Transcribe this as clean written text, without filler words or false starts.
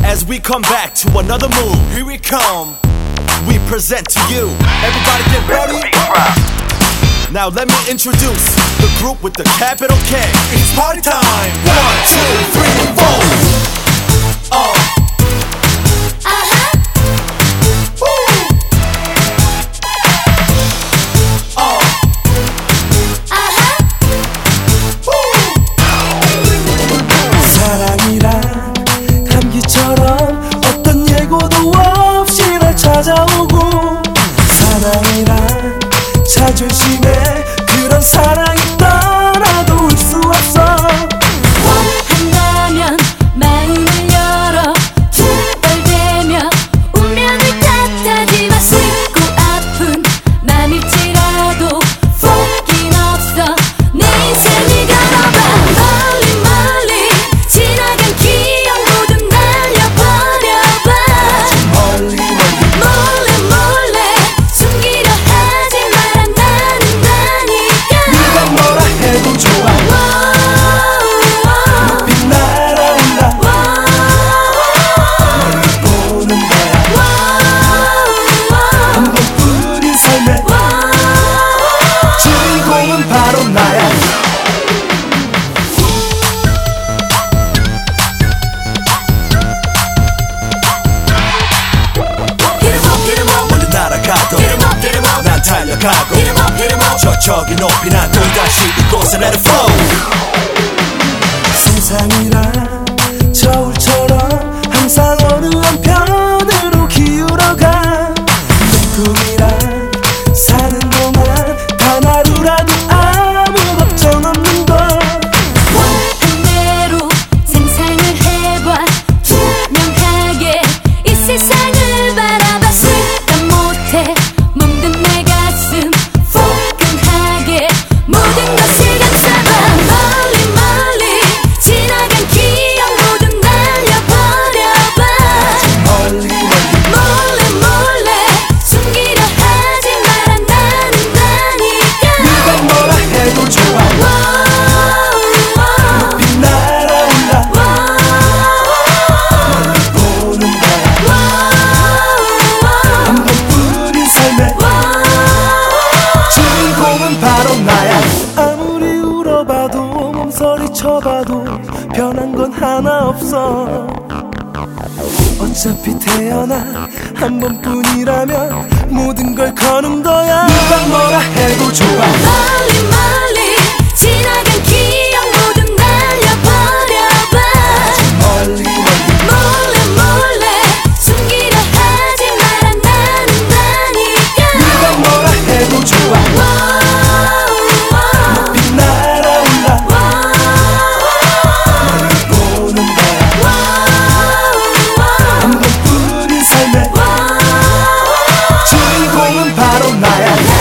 As we come back to another move, here we come. We present to you. Everybody get ready. Now let me introduce the group with the capital K. It's party time. 1, 2, 3, 4. 어떤 예고도 없이 날 찾아오고 사랑이란 자존심에 그런 사랑이 떠나도 올 수 없어 원한다면 마음을 열어 출발되며 운명을 탓하지 마 슬고 아픈 맘일지라도 포기는 없어 내 인생을 걸어봐 멀리 멀리 지나간 기억 모두 날려버려봐 멀리 몰래 몰래 숨기려 하지 말한다니까 네가 뭐라 해도 좋아 높이 날아올라 멀리 보는 거야 한 번뿐인 삶의 주인공은 바로 나야 멀리 날아가도 난 달려가고 저기 높이 난 또다시 이곳에 let it flow. 세상이란 저울처럼 항상 어느 한편으로 기울어가 내 꿈이란 사는 동안 단 하루라도 아무 걱정 없는 걸 원한 대로 상상을 해봐 투명하게 이 세상을 바라봐 수단 못해 멍든 내 가슴 포근하게 모든 것을 감싸봐 멀리 멀리 지나간 기억 모두 날려버려봐 멀리 몰래 몰래 숨기려 하지 말한다니까 네가 뭐라 해도 좋아 높이 날아올라 멀리 보는 거야 한 번뿐인 삶의 주인공은 바로 나야 아무리 울어봐도 몸서리 쳐봐도 변한 건 하나 없어 어차피 태어나 한 번뿐이라면 모든 걸 거는 거야 누가 뭐라 해도 좋아 멀리 멀리 지나간 기억 모두 날려버려봐 멀리 몰래 몰래 숨기려 하지 말한다니까 네가 뭐라 해도 좋아 높이 날아올라 멀리 보는 거야 한 번뿐인 삶의 주인공은 바로 나야